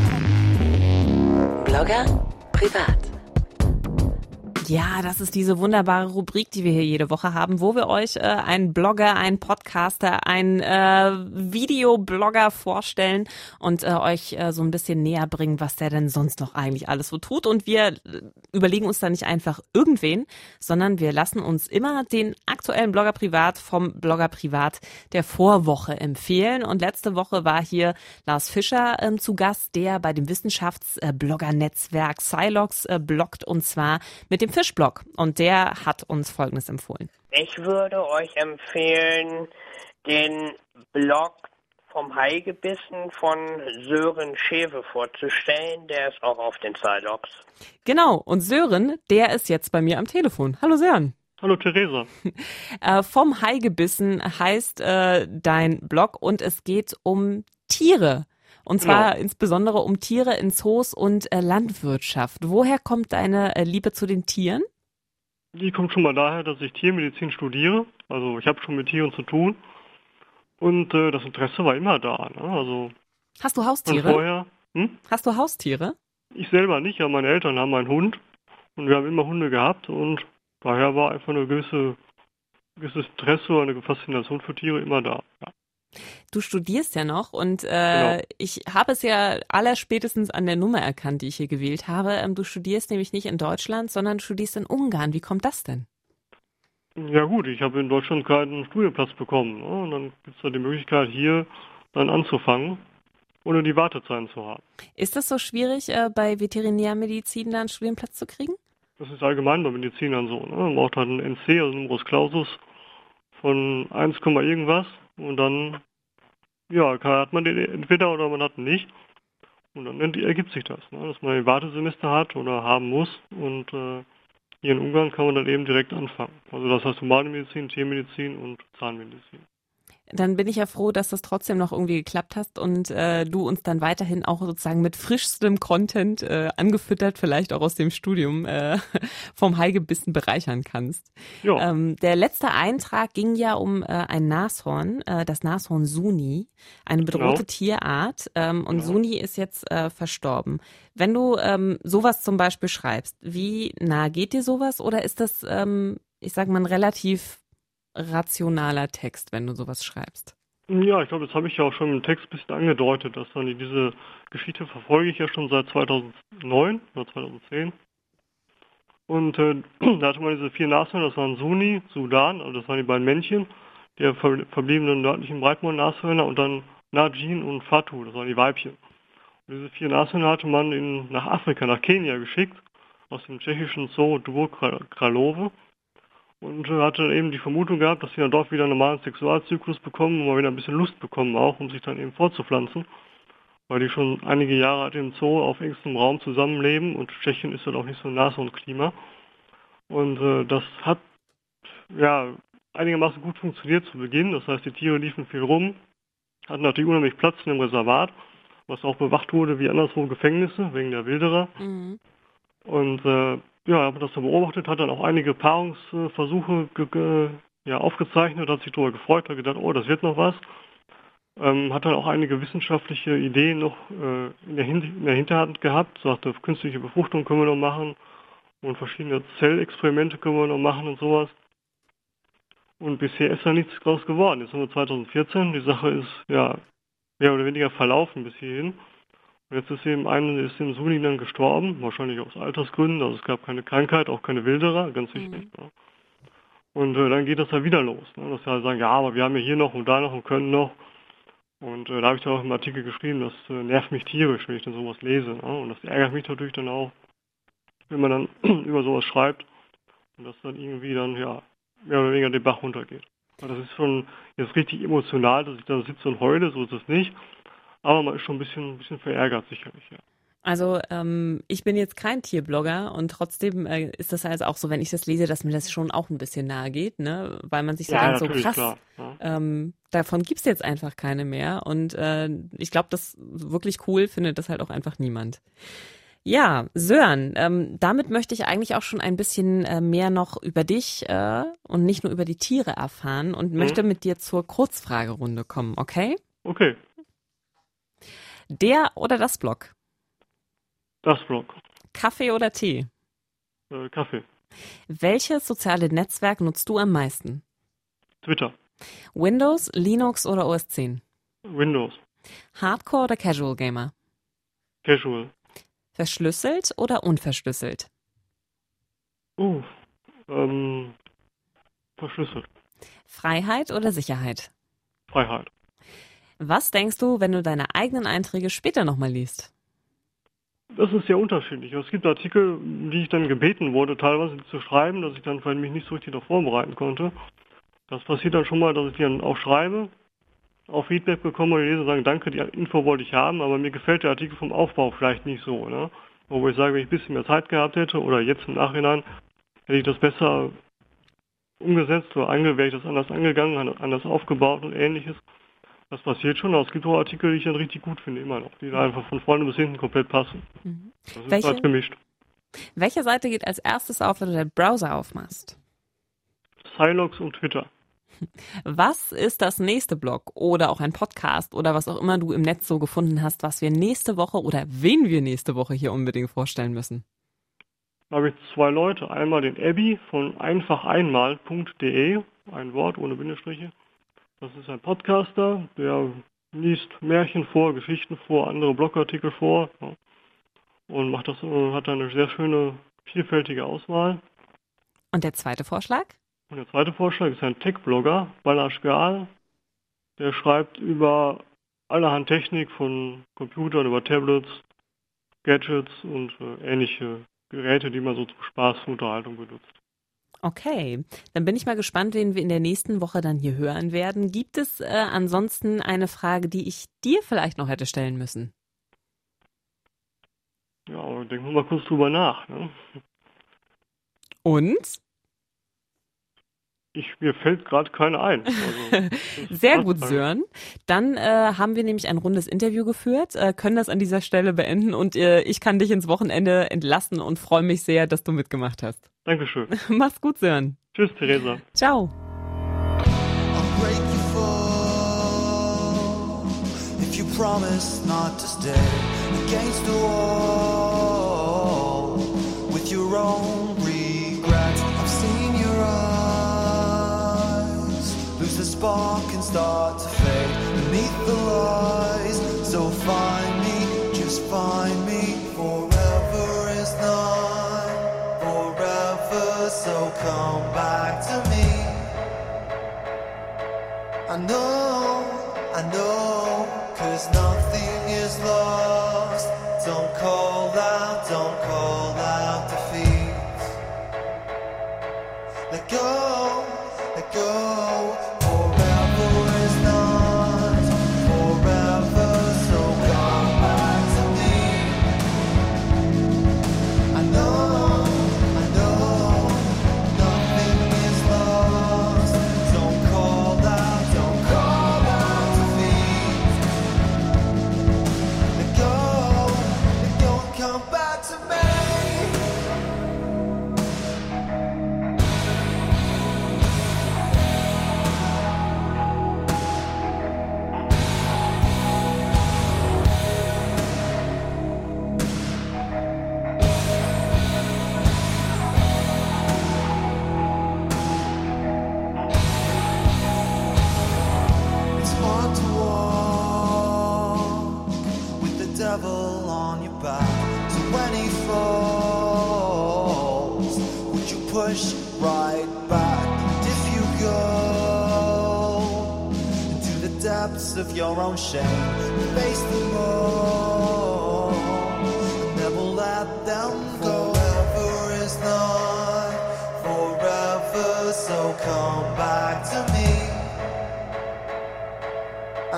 Blogger privat. Ja, das ist diese wunderbare Rubrik, die wir hier jede Woche haben, wo wir euch einen Blogger, einen Podcaster, einen Videoblogger vorstellen und euch so ein bisschen näher bringen, was der denn sonst noch eigentlich alles so tut. Und wir überlegen uns da nicht einfach irgendwen, sondern wir lassen uns immer den aktuellen Blogger privat vom Blogger privat der Vorwoche empfehlen. Und letzte Woche war hier Lars Fischer zu Gast, der bei dem Wissenschaftsblogger-Netzwerk Silox bloggt, und zwar mit dem Fischblog, und der hat uns Folgendes empfohlen. Ich würde euch empfehlen, den Blog vom Haigebissen von Sören Schewe vorzustellen. Der ist auch auf den Silox. Genau, und Sören, der ist jetzt bei mir am Telefon. Hallo Sören. Hallo Theresa. Vom Haigebissen heißt dein Blog und es geht um Tiere. Und zwar insbesondere um Tiere in Zoos und Landwirtschaft. Woher kommt deine Liebe zu den Tieren? Die kommt schon mal daher, dass ich Tiermedizin studiere. Also ich habe schon mit Tieren zu tun. Und das Interesse war immer da. Ne? Also hast du Haustiere? Vorher, Hast du Haustiere? Ich selber nicht, aber meine Eltern haben einen Hund. Und wir haben immer Hunde gehabt. Und daher war einfach ein gewisses Interesse oder eine Faszination für Tiere immer da. Ja. Du studierst ja noch und ich habe es ja allerspätestens an der Nummer erkannt, die ich hier gewählt habe. Du studierst nämlich nicht in Deutschland, sondern du studierst in Ungarn. Wie kommt das denn? Ja gut, ich habe in Deutschland keinen Studienplatz bekommen. Ne? Und dann gibt es da die Möglichkeit, hier dann anzufangen, ohne die Wartezeiten zu haben. Ist das so schwierig, bei Veterinärmedizin da einen Studienplatz zu kriegen? Das ist allgemein bei Medizinern so. Ne? Man braucht halt einen NC, also Numerus Clausus, von 1, irgendwas. Und dann, hat man den entweder oder man hat ihn nicht. Und dann ergibt sich das, ne? Dass man ein Wartesemester hat oder haben muss. Und hier in Ungarn kann man dann eben direkt anfangen. Also das heißt Humanmedizin, Tiermedizin und Zahnmedizin. Dann bin ich ja froh, dass das trotzdem noch irgendwie geklappt hast und du uns dann weiterhin auch sozusagen mit frischstem Content angefüttert, vielleicht auch aus dem Studium vom Haigebissen bereichern kannst. Ja. Der letzte Eintrag ging ja um ein Nashorn, das Nashorn Suni, eine bedrohte Tierart und Suni ist jetzt verstorben. Wenn du sowas zum Beispiel schreibst, wie nah geht dir sowas oder ist das, ich sag mal, ein relativ rationaler Text, wenn du sowas schreibst? Ja, ich glaube, das habe ich ja auch schon im Text ein bisschen angedeutet, dass dann diese Geschichte verfolge ich ja schon seit 2009 oder 2010. Und da hatte man diese 4 Nashörner, das waren Suni, Sudan, also das waren die beiden Männchen, der verbliebenen nördlichen Breitmaul-Nashörner und dann Najin und Fatu, das waren die Weibchen. Und diese 4 Nashörner hatte man nach Afrika, nach Kenia geschickt, aus dem tschechischen Zoo Dvor-Kralove. Und hatte dann eben die Vermutung gehabt, dass sie dann dort wieder einen normalen Sexualzyklus bekommen und mal wieder ein bisschen Lust bekommen auch, um sich dann eben fortzupflanzen. Weil die schon einige Jahre halt im Zoo auf engstem Raum zusammenleben und Tschechien ist halt auch nicht so ein Nashornklima. Und das hat einigermaßen gut funktioniert zu Beginn. Das heißt, die Tiere liefen viel rum, hatten natürlich unheimlich Platz in dem Reservat, was auch bewacht wurde wie anderswo Gefängnisse, wegen der Wilderer. Mhm. Und habe das dann beobachtet, hat dann auch einige Paarungsversuche aufgezeichnet, hat sich darüber gefreut, hat gedacht, oh, das wird noch was. Hat dann auch einige wissenschaftliche Ideen noch in der Hinterhand gehabt, sagte, künstliche Befruchtung können wir noch machen und verschiedene Zellexperimente können wir noch machen und sowas. Und bisher ist da nichts draus geworden. Jetzt haben wir 2014, die Sache ist mehr oder weniger verlaufen bis hierhin. Jetzt ist im Suni dann gestorben, wahrscheinlich aus Altersgründen, also es gab keine Krankheit, auch keine Wilderer, ganz wichtig. Ne? Und dann geht das ja wieder los, ne? Dass sie halt sagen, ja, aber wir haben ja hier noch und da noch und können noch. Und da habe ich dann auch im Artikel geschrieben, das nervt mich tierisch, wenn ich dann sowas lese. Ne? Und das ärgert mich natürlich dann auch, wenn man dann über sowas schreibt und das dann irgendwie dann, mehr oder weniger den Bach runtergeht. Weil das ist schon jetzt richtig emotional, dass ich da sitze und heule, so ist es nicht. Aber man ist schon ein bisschen verärgert, sicherlich, ja. Also ich bin jetzt kein Tierblogger und trotzdem ist das also auch so, wenn ich das lese, dass mir das schon auch ein bisschen nahe geht, ne? Weil man sich so denkt, so krass, klar, ja. Davon gibt's jetzt einfach keine mehr und ich glaube, das wirklich cool findet das halt auch einfach niemand. Ja, Sören, damit möchte ich eigentlich auch schon ein bisschen mehr noch über dich und nicht nur über die Tiere erfahren und möchte mit dir zur Kurzfragerunde kommen, okay? Okay. Der oder das Blog? Das Blog. Kaffee oder Tee? Kaffee. Welches soziale Netzwerk nutzt du am meisten? Twitter. Windows, Linux oder OS 10? Windows. Hardcore oder Casual Gamer? Casual. Verschlüsselt oder unverschlüsselt? Verschlüsselt. Freiheit oder Sicherheit? Freiheit. Was denkst du, wenn du deine eigenen Einträge später nochmal liest? Das ist sehr unterschiedlich. Es gibt Artikel, die ich dann gebeten wurde, teilweise zu schreiben, dass ich dann vielleicht mich nicht so richtig darauf vorbereiten konnte. Das passiert dann schon mal, dass ich die dann auch schreibe auch Feedback bekommen und die Leser sagen, danke, die Info wollte ich haben, aber mir gefällt der Artikel vom Aufbau vielleicht nicht so. Ne? Wo ich sage, wenn ich ein bisschen mehr Zeit gehabt hätte oder jetzt im Nachhinein, hätte ich das besser umgesetzt oder wäre ich das anders angegangen, anders aufgebaut und ähnliches. Das passiert schon, aber es gibt auch Artikel, die ich dann richtig gut finde, immer noch, die da einfach von vorne bis hinten komplett passen. Das ist halt gemischt. Welche Seite geht als erstes auf, wenn du den Browser aufmachst? Silox und Twitter. Was ist das nächste Blog oder auch ein Podcast oder was auch immer du im Netz so gefunden hast, was wir nächste Woche oder wen wir nächste Woche hier unbedingt vorstellen müssen? Da habe ich 2 Leute. Einmal den Abby von einfacheinmal.de, ein Wort ohne Bindestriche. Das ist ein Podcaster, der liest Märchen vor, Geschichten vor, andere Blogartikel vor, ja, und hat da eine sehr schöne, vielfältige Auswahl. Und der zweite Vorschlag? Und der zweite Vorschlag ist ein Tech-Blogger, Balázs Gál. Der schreibt über allerhand Technik von Computern, über Tablets, Gadgets und ähnliche Geräte, die man so zum Spaß und Unterhaltung benutzt. Okay, dann bin ich mal gespannt, wen wir in der nächsten Woche dann hier hören werden. Gibt es ansonsten eine Frage, die ich dir vielleicht noch hätte stellen müssen? Ja, aber denken wir mal kurz drüber nach. Ne? Und? Mir fällt gerade keine ein. Also, sehr gut, Sören. Dann haben wir nämlich ein rundes Interview geführt, können das an dieser Stelle beenden und ich kann dich ins Wochenende entlassen und freue mich sehr, dass du mitgemacht hast. Dankeschön. Mach's gut, Sören. Tschüss, Theresa. Ciao. If you promise not to stay against the wall with your own regrets, I've seen your eyes lose the spark and start to fade beneath the lies. So find me, just find me. Forever is not forever, so come back to me. I know, 'cause nothing is lost. Don't call out defeat. Let go, let go. Forever is not forever, so come back to me. I know, nothing is lost. Don't call out defeat. Let go, and come back to me. It's hard to walk with the devil on your back. So when he falls, would you push right back? And if you go into the depths of your own shame, face them all and never let them go. Forever is not forever, so come back to me. I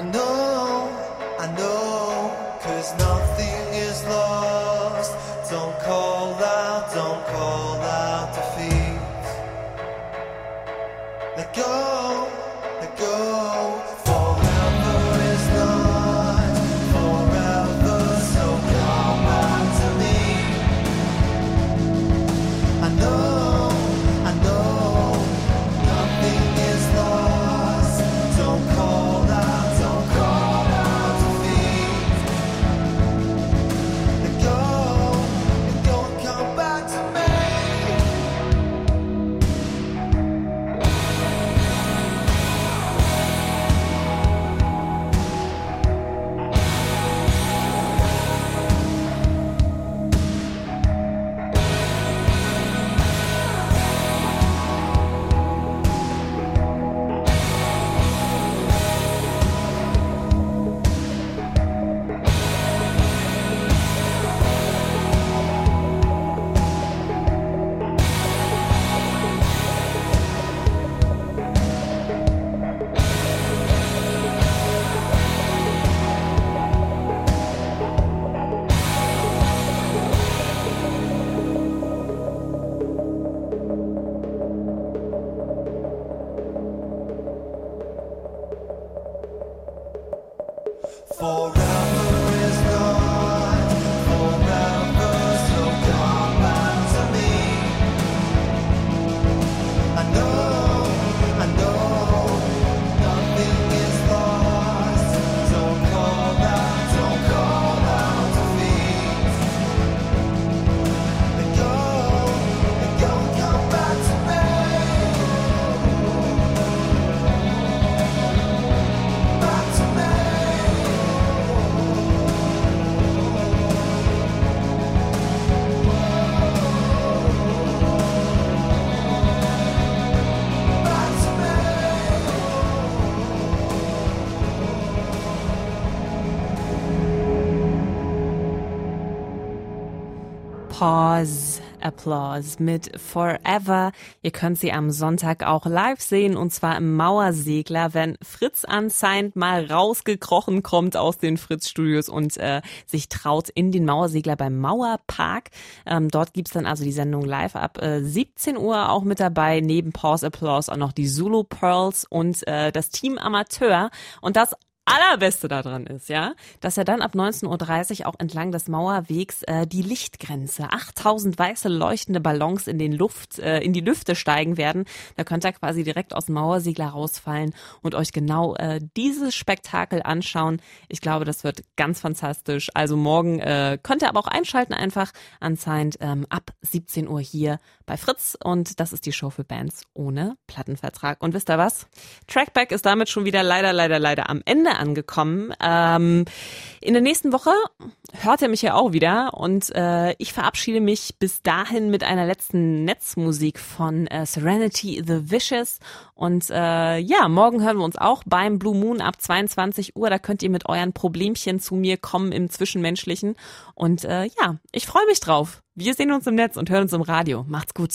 know, 'cause nothing is lost. Don't call out defeat. Let go, let go. Forever is not forever, so come back to me. I know, nothing is lost. Don't call out Pause, Applause mit Forever. Ihr könnt sie am Sonntag auch live sehen, und zwar im Mauersegler, wenn Fritz Unsigned mal rausgekrochen kommt aus den Fritz-Studios und sich traut in den Mauersegler beim Mauerpark. Dort gibt's dann also die Sendung live ab 17 Uhr auch mit dabei, neben Pause, Applause auch noch die Zulu Pearls und das Team Amateur. Und das Allerbeste daran ist, ja, dass er dann ab 19.30 Uhr auch entlang des Mauerwegs die Lichtgrenze, 8000 weiße leuchtende Ballons in die Lüfte steigen werden. Da könnt ihr quasi direkt aus dem Mauersegler rausfallen und euch genau dieses Spektakel anschauen. Ich glaube, das wird ganz fantastisch. Also morgen könnt ihr aber auch einschalten, einfach Unsigned ab 17 Uhr hier bei Fritz, und das ist die Show für Bands ohne Plattenvertrag. Und wisst ihr was? Trackback ist damit schon wieder leider am Ende angekommen. In der nächsten Woche hört ihr mich ja auch wieder, und ich verabschiede mich bis dahin mit einer letzten Netzmusik von Serenity the Vicious. Und morgen hören wir uns auch beim Blue Moon ab 22 Uhr. Da könnt ihr mit euren Problemchen zu mir kommen im Zwischenmenschlichen. Und ich freue mich drauf. Wir sehen uns im Netz und hören uns im Radio. Macht's gut.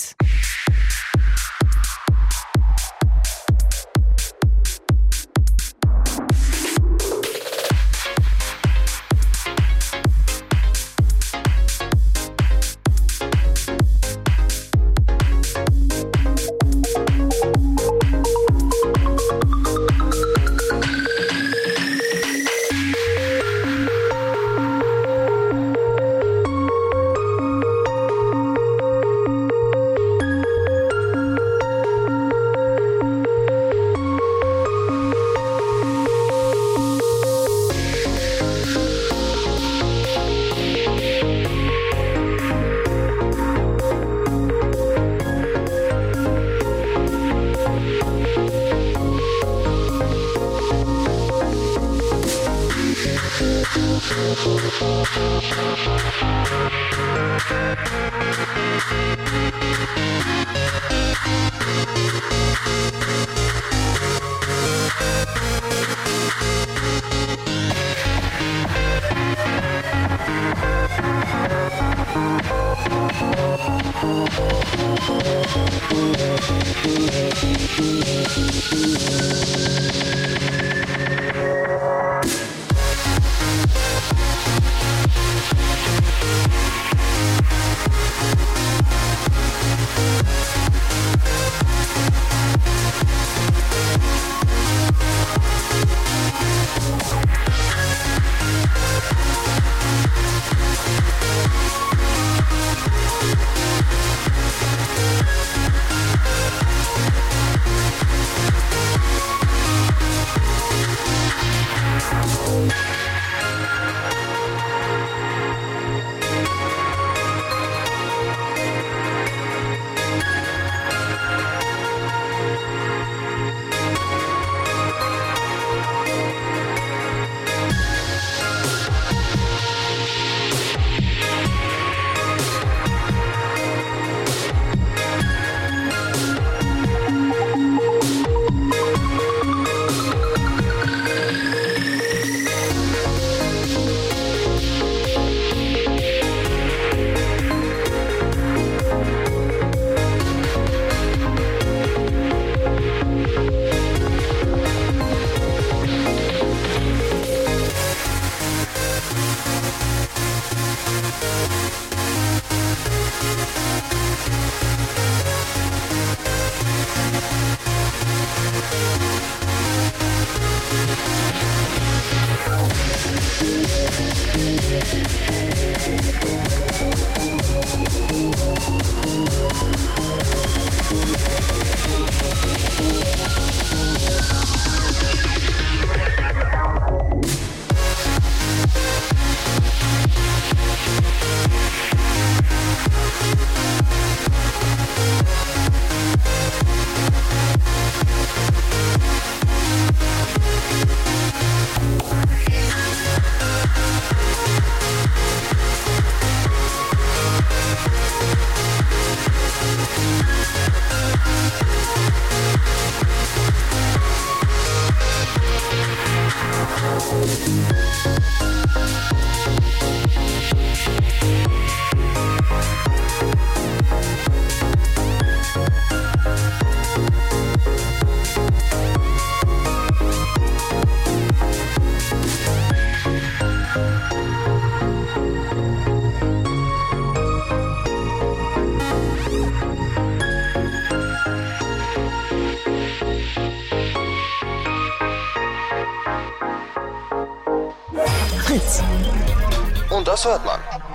Fritz. Und das hört man.